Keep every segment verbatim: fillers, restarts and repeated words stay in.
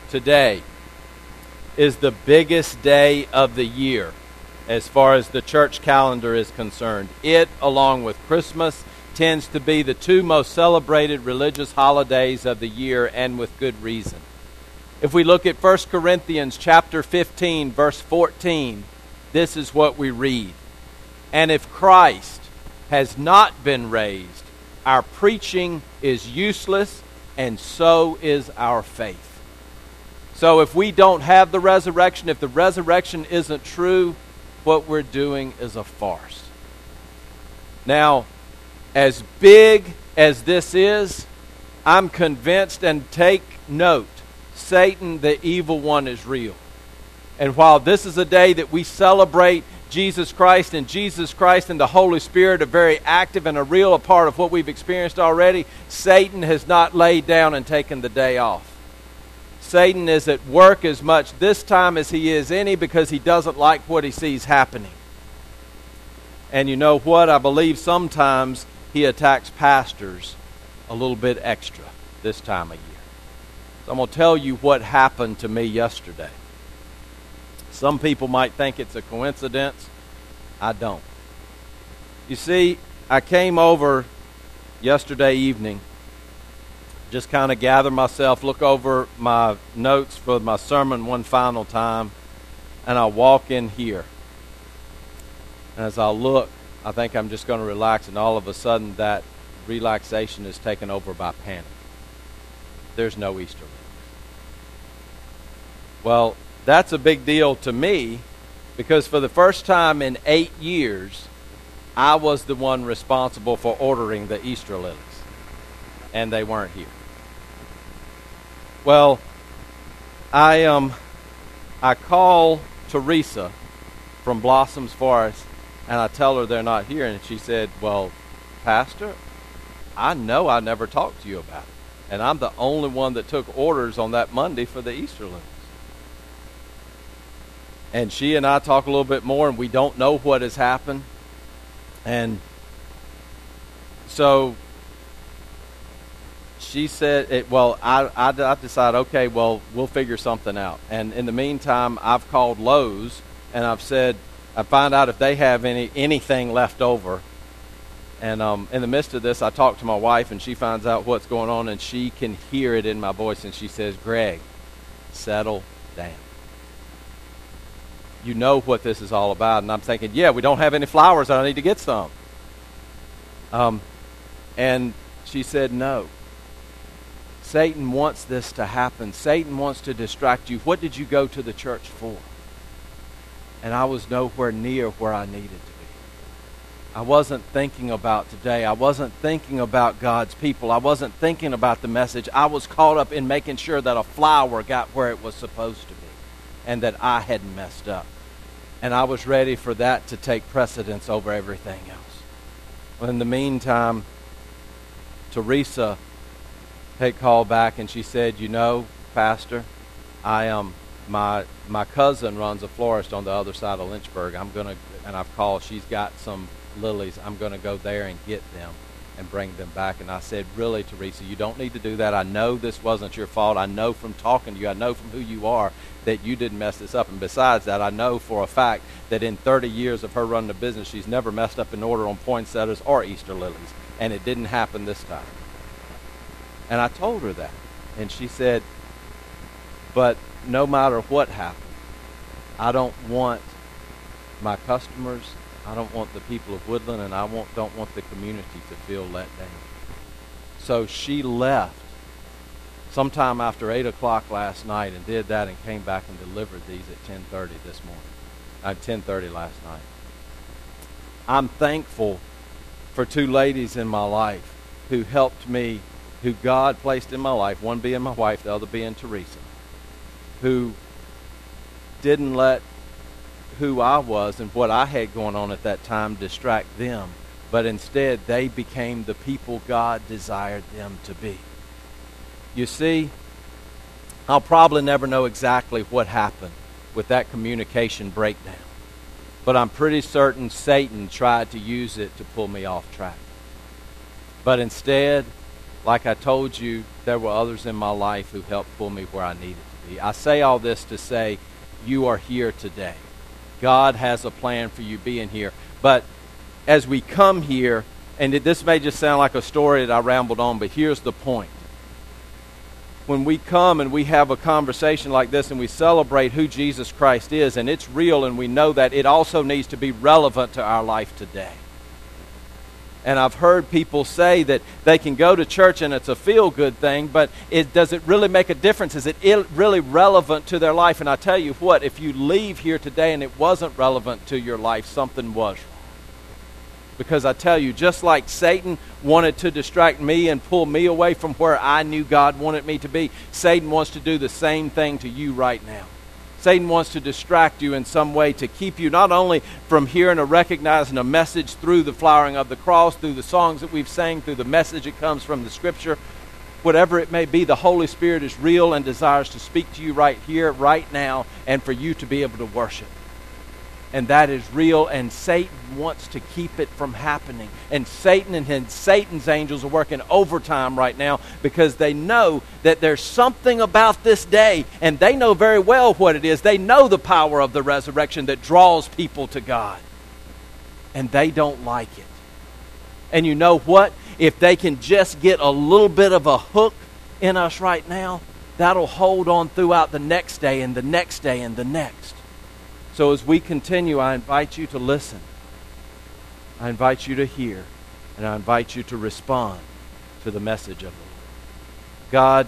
today is the biggest day of the year as far as the church calendar is concerned. It, along with Christmas, tends to be the two most celebrated religious holidays of the year, and with good reason. If we look at First Corinthians chapter fifteen, verse fourteen, this is what we read. And if Christ has not been raised, our preaching is useless, and so is our faith. So if we don't have the resurrection, if the resurrection isn't true, what we're doing is a farce. Now, as big as this is, I'm convinced, and take note, Satan, the evil one, is real. And while this is a day that we celebrate Jesus Christ, and Jesus Christ and the Holy Spirit are very active and a real a part of what we've experienced already, Satan has not laid down and taken the day off. Satan is at work as much this time as he is any, because he doesn't like what he sees happening. And you know what? I believe sometimes he attacks pastors a little bit extra this time of year. So I'm going to tell you what happened to me yesterday. Some people might think it's a coincidence. I don't. You see, I came over yesterday evening, just kind of gather myself, look over my notes for my sermon one final time, and I walk in here. And as I look, I think I'm just going to relax, and all of a sudden that relaxation is taken over by panic. There's no Easter eggs. Well, that's a big deal to me, because for the first time in eight years, I was the one responsible for ordering the Easter lilies, and they weren't here. Well, I um, I call Teresa from Blossoms Forest, and I tell her they're not here, and she said, well, Pastor, I know I never talked to you about it, and I'm the only one that took orders on that Monday for the Easter lilies. And she and I talk a little bit more, and we don't know what has happened. And so she said, it, well, I, I, I decided, okay, well, we'll figure something out. And in the meantime, I've called Lowe's, and I've said, I find out if they have any anything left over. And um, in the midst of this, I talk to my wife, and she finds out what's going on, and she can hear it in my voice, and she says, Greg, settle down. You know what this is all about. And I'm thinking, yeah, we don't have any flowers. I need to get some. Um, and she said, no. Satan wants this to happen. Satan wants to distract you. What did you go to the church for? And I was nowhere near where I needed to be. I wasn't thinking about today. I wasn't thinking about God's people. I wasn't thinking about the message. I was caught up in making sure that a flower got where it was supposed to be, and that I hadn't messed up. And I was ready for that to take precedence over everything else. Well, in the meantime, Teresa had called back, and she said, you know, Pastor, I am um, my my cousin runs a florist on the other side of Lynchburg. I'm gonna and I've called. She's got some lilies. I'm gonna go there and get them and bring them back. And I said, really, Teresa, you don't need to do that. I know this wasn't your fault. I know from talking to you, I know from who you are, that you didn't mess this up. And besides that, I know for a fact that in thirty years of her running the business, she's never messed up an order on poinsettias or Easter lilies. And it didn't happen this time. And I told her that. And she said, but no matter what happened, I don't want my customers, I don't want the people of Woodland, and I won't, don't want the community to feel let down. So she left sometime after eight o'clock last night and did that, and came back and delivered these at ten thirty this morning. At ten thirty last night. I'm thankful for two ladies in my life who helped me, who God placed in my life, one being my wife, the other being Teresa, who didn't let who I was and what I had going on at that time distract them, but instead they became the people God desired them to be. You see, I'll probably never know exactly what happened with that communication breakdown, but I'm pretty certain Satan tried to use it to pull me off track. But instead, like I told you, there were others in my life who helped pull me where I needed to be. eternity. I say all this to say you are here today. God has a plan for you being here. But as we come here, and it, this may just sound like a story that I rambled on, but here's the point. When we come and we have a conversation like this and we celebrate who Jesus Christ is, and it's real and we know that, it also needs to be relevant to our life today. And I've heard people say that they can go to church and it's a feel-good thing, but it does it really make a difference? Is it il- really relevant to their life? And I tell you what, if you leave here today and it wasn't relevant to your life, something was wrong. Because I tell you, just like Satan wanted to distract me and pull me away from where I knew God wanted me to be, Satan wants to do the same thing to you right now. Satan wants to distract you in some way to keep you not only from hearing or recognizing a message through the flowering of the cross, through the songs that we've sang, through the message that comes from the Scripture. Whatever it may be, the Holy Spirit is real and desires to speak to you right here, right now, and for you to be able to worship. And that is real, and Satan wants to keep it from happening. And Satan and his, Satan's angels are working overtime right now because they know that there's something about this day, and they know very well what it is. They know the power of the resurrection that draws people to God. And they don't like it. And you know what? If they can just get a little bit of a hook in us right now, that'll hold on throughout the next day and the next day and the next. So as we continue, I invite you to listen. I invite you to hear. And I invite you to respond to the message of the Lord. God,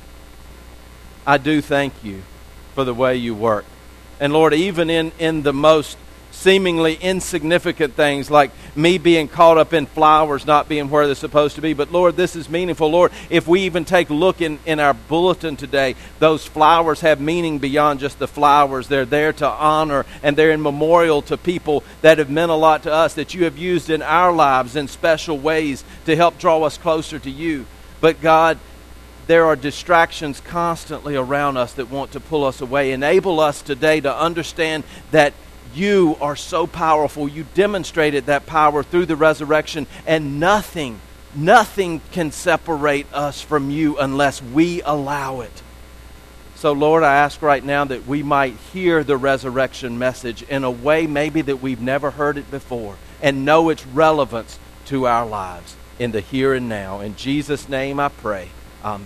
I do thank you for the way you work. And Lord, even in, in the most seemingly insignificant things like me being caught up in flowers not being where they're supposed to be. But Lord, this is meaningful. Lord, if we even take a look in, in our bulletin today, those flowers have meaning beyond just the flowers. They're there to honor, and they're in memorial to people that have meant a lot to us, that you have used in our lives in special ways to help draw us closer to you. But God, there are distractions constantly around us that want to pull us away. Enable us today to understand that you are so powerful. You demonstrated that power through the resurrection, and nothing, nothing can separate us from you unless we allow it. So, Lord, I ask right now that we might hear the resurrection message in a way maybe that we've never heard it before and know its relevance to our lives in the here and now. In Jesus' name I pray. Amen.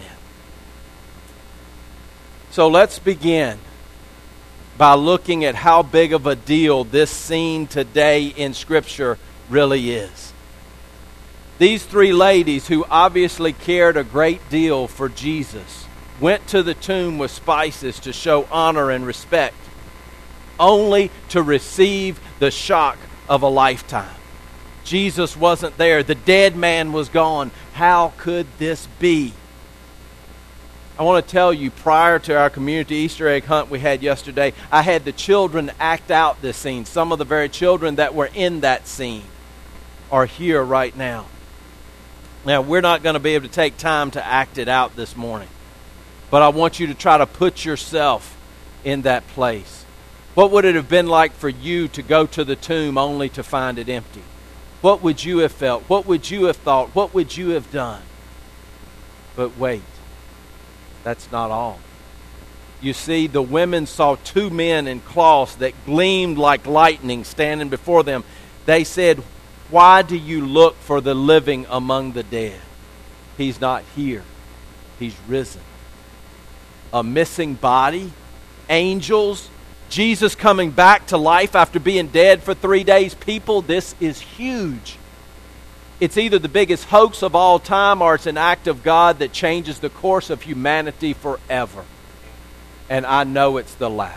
So let's begin by looking at how big of a deal this scene today in Scripture really is. These three ladies, who obviously cared a great deal for Jesus, went to the tomb with spices to show honor and respect, only to receive the shock of a lifetime. Jesus wasn't there. The dead man was gone. How could this be? I want to tell you, prior to our community Easter egg hunt we had yesterday, I had the children act out this scene. Some of the very children that were in that scene are here right now. Now, we're not going to be able to take time to act it out this morning, but I want you to try to put yourself in that place. What would it have been like for you to go to the tomb only to find it empty? What would you have felt? What would you have thought? What would you have done? But wait. That's not all. You see, the women saw two men in cloths that gleamed like lightning standing before them. They said, "Why do you look for the living among the dead? He's not here. He's risen." A missing body, angels, Jesus coming back to life after being dead for three days. People, this is huge. It's either the biggest hoax of all time or it's an act of God that changes the course of humanity forever. And I know it's the latter.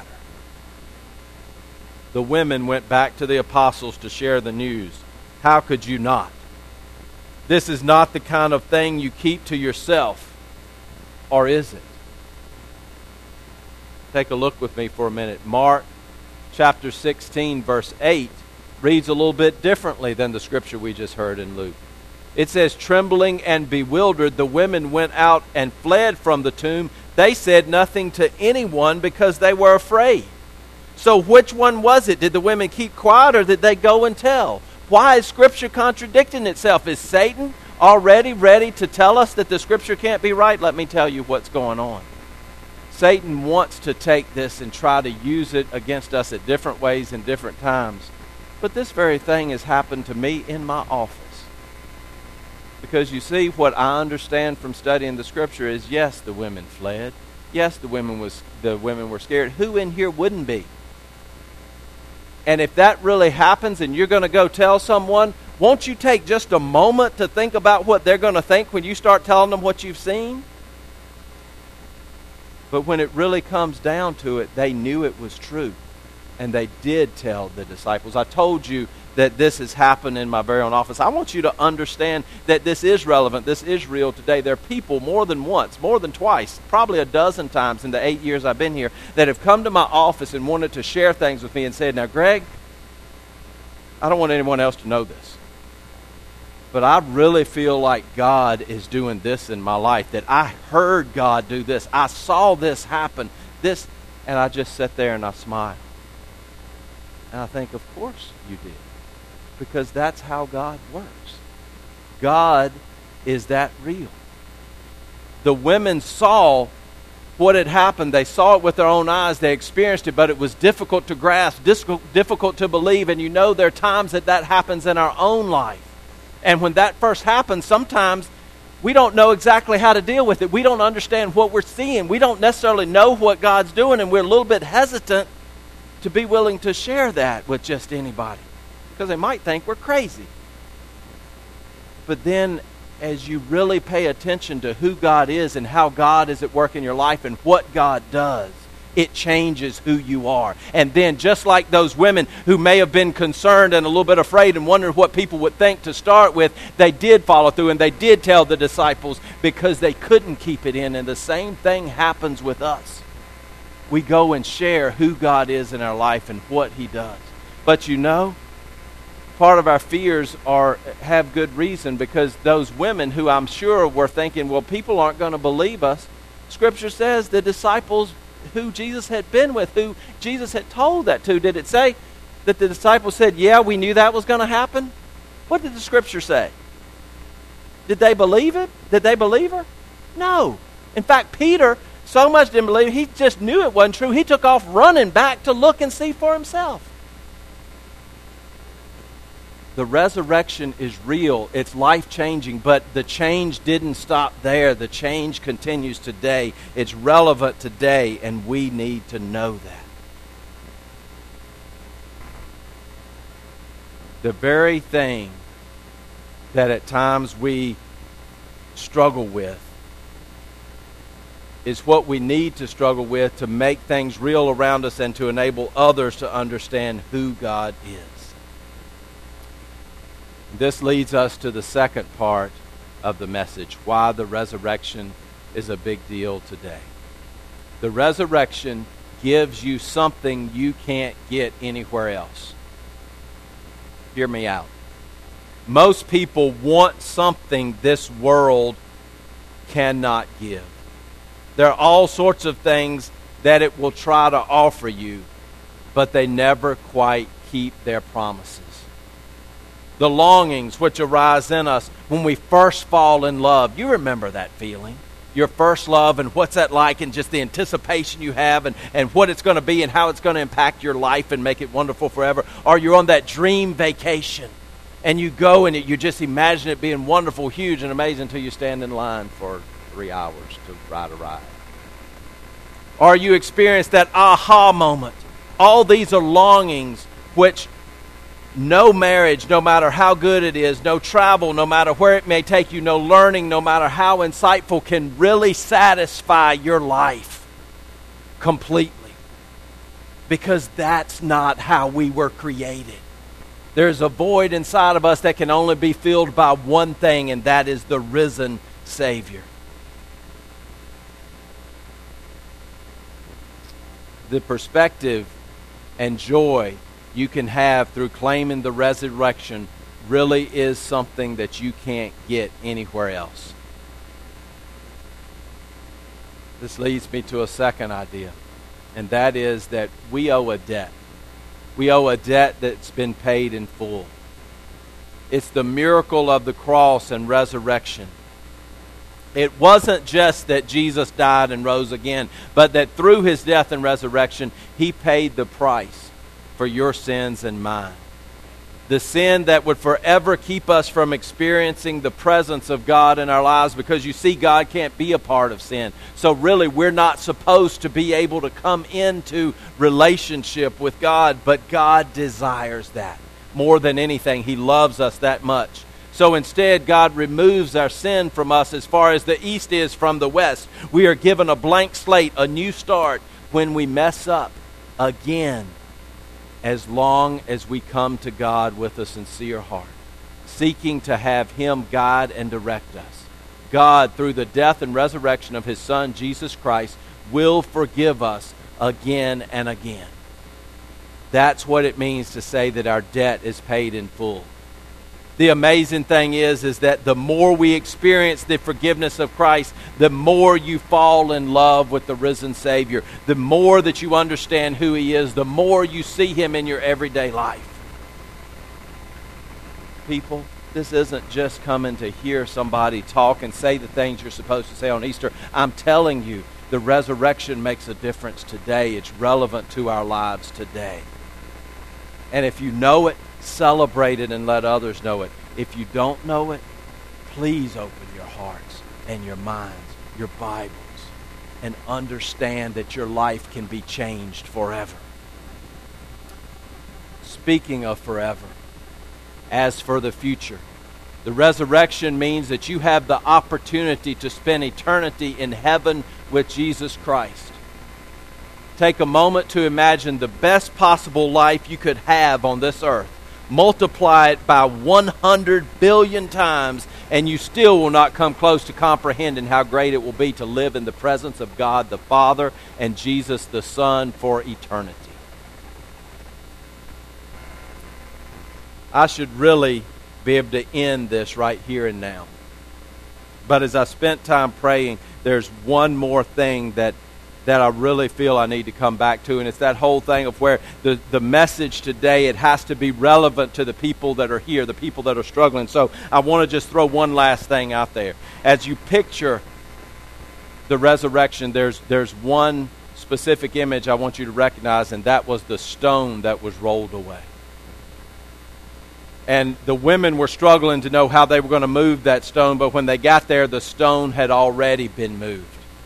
The women went back to the apostles to share the news. How could you not? This is not the kind of thing you keep to yourself. Or is it? Take a look with me for a minute. Mark chapter sixteen, verse eight. Reads a little bit differently than the scripture we just heard in Luke. It says, "Trembling and bewildered, the women went out and fled from the tomb. They said nothing to anyone because they were afraid." So which one was it? Did the women keep quiet or did they go and tell? Why is Scripture contradicting itself? Is Satan already ready to tell us that the Scripture can't be right? Let me tell you what's going on. Satan wants to take this and try to use it against us at different ways and different times. But this very thing has happened to me in my office. Because you see, what I understand from studying the Scripture is, yes, the women fled. Yes, the women was the women were scared. Who in here wouldn't be? And if that really happens and you're going to go tell someone, won't you take just a moment to think about what they're going to think when you start telling them what you've seen? But when it really comes down to it, they knew it was true. And they did tell the disciples. I told you that this has happened in my very own office. I want you to understand that this is relevant. This is real today. There are people more than once, more than twice, probably a dozen times in the eight years I've been here that have come to my office and wanted to share things with me and said, now, Greg, I don't want anyone else to know this, but I really feel like God is doing this in my life, that I heard God do this. I saw this happen. This, and I just sit there and I smile. And I think, of course you did. Because that's how God works. God is that real. The women saw what had happened. They saw it with their own eyes. They experienced it, but it was difficult to grasp, difficult to believe. And you know there are times that that happens in our own life. And when that first happens, sometimes we don't know exactly how to deal with it. We don't understand what we're seeing. We don't necessarily know what God's doing, and we're a little bit hesitant to be willing to share that with just anybody, because they might think we're crazy. But then as you really pay attention to who God is and how God is at work in your life and what God does, it changes who you are. And then just like those women who may have been concerned and a little bit afraid and wondered what people would think to start with, they did follow through and they did tell the disciples because they couldn't keep it in. And the same thing happens with us. We go and share who God is in our life and what He does. But you know, part of our fears are have good reason, because those women who I'm sure were thinking, well, people aren't going to believe us. Scripture says the disciples who Jesus had been with, who Jesus had told that to, did it say that the disciples said, yeah, we knew that was going to happen? What did the Scripture say? Did they believe it? Did they believe her? No. In fact, Peter so much didn't believe, he just knew it wasn't true. He took off running back to look and see for himself. The resurrection is real. It's life-changing, but the change didn't stop there. The change continues today. It's relevant today, and we need to know that. The very thing that at times we struggle with is what we need to struggle with to make things real around us and to enable others to understand who God is. This leads us to the second part of the message, why the resurrection is a big deal today. The resurrection gives you something you can't get anywhere else. Hear me out. Most people want something this world cannot give. There are all sorts of things that it will try to offer you, but they never quite keep their promises. The longings which arise in us when we first fall in love. You remember that feeling. Your first love, and what's that like, and just the anticipation you have, and, and what it's going to be and how it's going to impact your life and make it wonderful forever. Or you're on that dream vacation and you go and you just imagine it being wonderful, huge, and amazing until you stand in line for three hours to ride a ride. Or you experience that aha moment. All these are longings which no marriage, no matter how good it is, no travel, no matter where it may take you, no learning, no matter how insightful, can really satisfy your life completely. Because that's not how we were created. There's a void inside of us that can only be filled by one thing, and that is the risen Savior. The perspective and joy you can have through claiming the resurrection really is something that you can't get anywhere else. This leads me to a second idea, and that is that we owe a debt. We owe a debt that's been paid in full. It's the miracle of the cross and resurrection It wasn't just that Jesus died and rose again, but that through his death and resurrection, he paid the price for your sins and mine. The sin that would forever keep us from experiencing the presence of God in our lives, because you see, God can't be a part of sin. So really, we're not supposed to be able to come into relationship with God, but God desires that more than anything. He loves us that much. So instead, God removes our sin from us as far as the east is from the west. We are given a blank slate, a new start, when we mess up again, as long as we come to God with a sincere heart, seeking to have him guide and direct us. God, through the death and resurrection of his Son, Jesus Christ, will forgive us again and again. That's what it means to say that our debt is paid in full. The amazing thing is, is that the more we experience the forgiveness of Christ, the more you fall in love with the risen Savior. The more that you understand who he is, the more you see him in your everyday life. People, this isn't just coming to hear somebody talk and say the things you're supposed to say on Easter. I'm telling you, the resurrection makes a difference today. It's relevant to our lives today. And if you know it, celebrate it and let others know it. If you don't know it, please open your hearts and your minds, your Bibles, and understand that your life can be changed forever. Speaking of forever, as for the future, the resurrection means that you have the opportunity to spend eternity in heaven with Jesus Christ. Take a moment to imagine the best possible life you could have on this earth. Multiply it by one hundred billion times, and you still will not come close to comprehending how great it will be to live in the presence of God the Father and Jesus the Son for eternity. I should really be able to end this right here and now. But as I spent time praying, there's one more thing that that I really feel I need to come back to, and it's that whole thing of where the, the message today, it has to be relevant to the people that are here, the people that are struggling. So I want to just throw one last thing out there. As you picture the resurrection, there's there's one specific image I want you to recognize, and that was the stone that was rolled away. And the women were struggling to know how they were going to move that stone, but when they got there, the stone had already been moved.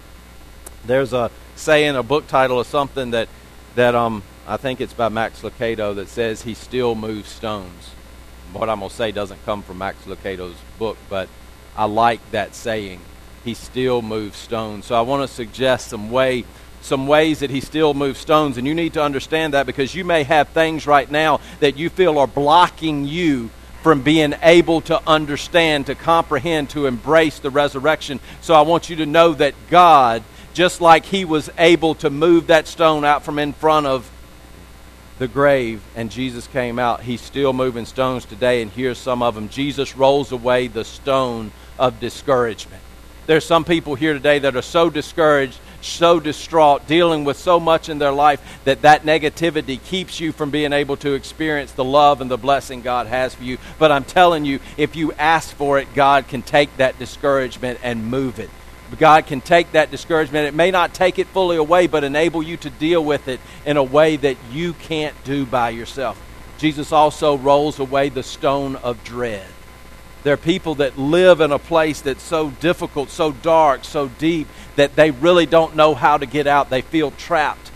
There's a saying, a book title or something that, that um I think it's by Max Lucado, that says he still moves stones. What I'm going to say doesn't come from Max Lucado's book, but I like that saying. He still moves stones. So I want to suggest some way, some ways that he still moves stones, and you need to understand that, because you may have things right now that you feel are blocking you from being able to understand, to comprehend, to embrace the resurrection. So I want you to know that God, just like he was able to move that stone out from in front of the grave and Jesus came out, he's still moving stones today, and here's some of them. Jesus rolls away the stone of discouragement. There's some people here today that are so discouraged, so distraught, dealing with so much in their life that that negativity keeps you from being able to experience the love and the blessing God has for you. But I'm telling you, if you ask for it, God can take that discouragement and move it. God can take that discouragement. It may not take it fully away, but enable you to deal with it in a way that you can't do by yourself. Jesus also rolls away the stone of dread. There are people that live in a place that's so difficult, so dark, so deep, that they really don't know how to get out. They feel trapped.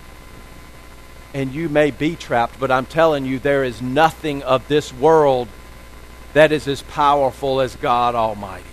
And you may be trapped, but I'm telling you, there is nothing of this world that is as powerful as God Almighty.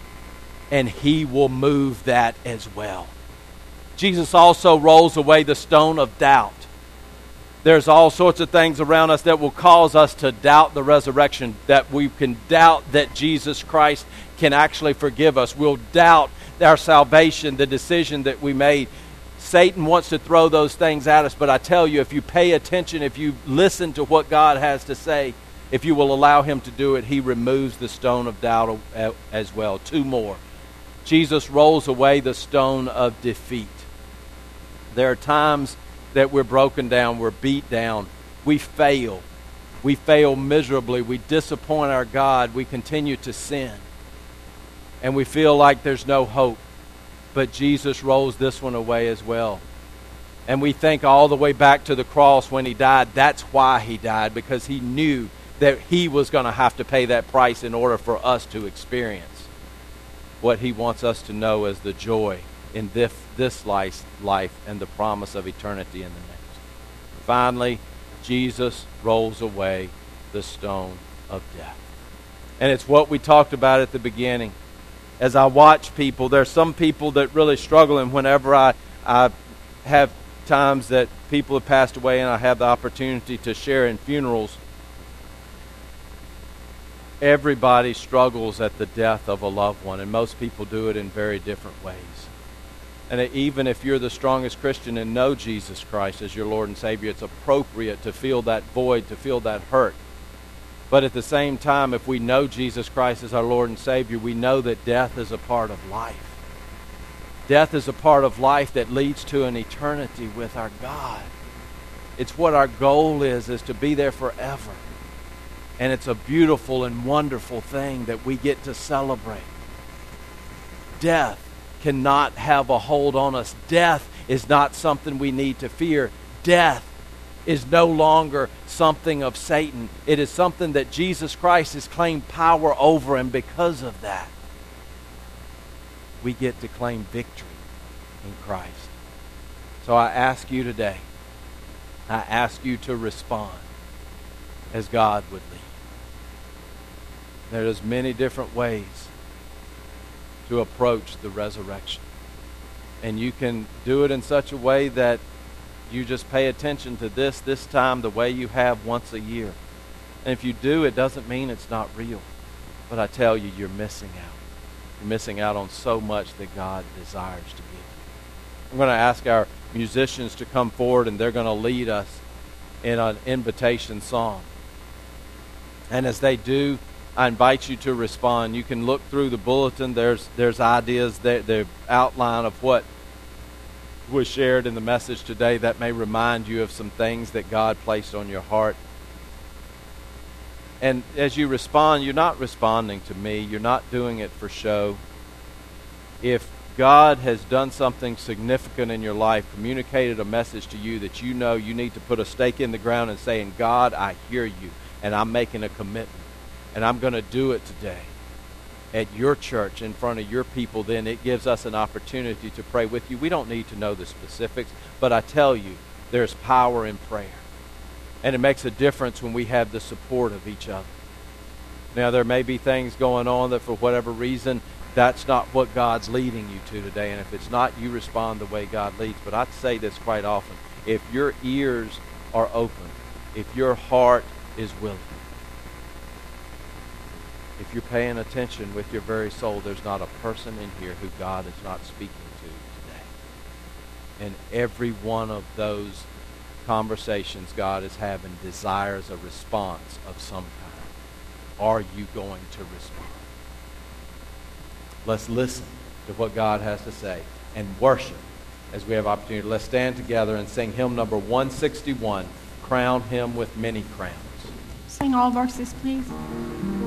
And he will move that as well. Jesus also rolls away the stone of doubt. There's all sorts of things around us that will cause us to doubt the resurrection, that we can doubt that Jesus Christ can actually forgive us. We'll doubt our salvation, the decision that we made. Satan wants to throw those things at us, but I tell you, if you pay attention, if you listen to what God has to say, if you will allow him to do it, he removes the stone of doubt as well. Two more. Jesus rolls away the stone of defeat. There are times that we're broken down, we're beat down, we fail. We fail miserably, we disappoint our God, we continue to sin. and we feel like there's no hope. But Jesus rolls this one away as well. And we think all the way back to the cross when he died, that's why he died, because he knew that he was going to have to pay that price in order for us to experience what he wants us to know as the joy in this, this life, life and the promise of eternity in the next. Finally, Jesus rolls away the stone of death. And it's what we talked about at the beginning. As I watch people, there's some people that really struggle, and whenever I, I have times that people have passed away and I have the opportunity to share in funerals, everybody struggles at the death of a loved one, and most people do it in very different ways. And even if you're the strongest Christian and know Jesus Christ as your Lord and Savior, it's appropriate to feel that void, to feel that hurt. But at the same time, if we know Jesus Christ as our Lord and Savior, we know that death is a part of life. Death is a part of life that leads to an eternity with our God. It's what our goal is, is to be there forever. And it's a beautiful and wonderful thing that we get to celebrate. Death cannot have a hold on us. Death is not something we need to fear. Death is no longer something of Satan. It is something that Jesus Christ has claimed power over, and because of that, we get to claim victory in Christ. So I ask you today, I ask you to respond as God would lead. There's many different ways to approach the resurrection. And you can do it in such a way that you just pay attention to this this time the way you have once a year. And if you do, it doesn't mean it's not real. But I tell you, you're missing out. You're missing out on so much that God desires to give you. I'm going to ask our musicians to come forward, and they're going to lead us in an invitation song. And as they do, I invite you to respond. You can look through the bulletin. There's there's ideas, the, the outline of what was shared in the message today that may remind you of some things that God placed on your heart. And as you respond, you're not responding to me. You're not doing it for show. If God has done something significant in your life, communicated a message to you that you know you need to put a stake in the ground and saying, God, I hear you, and I'm making a commitment, and I'm going to do it today at your church in front of your people, then it gives us an opportunity to pray with you. We don't need to know the specifics, but I tell you, there's power in prayer. And it makes a difference when we have the support of each other. Now, there may be things going on that for whatever reason, that's not what God's leading you to today. And if it's not, you respond the way God leads. But I say this quite often. If your ears are open, if your heart is willing, if you're paying attention with your very soul, there's not a person in here who God is not speaking to today. And every one of those conversations God is having desires a response of some kind. Are you going to respond? Let's listen to what God has to say and worship as we have opportunity. Let's stand together and sing hymn number one sixty-one, Crown Him with Many Crowns. Sing all verses, please.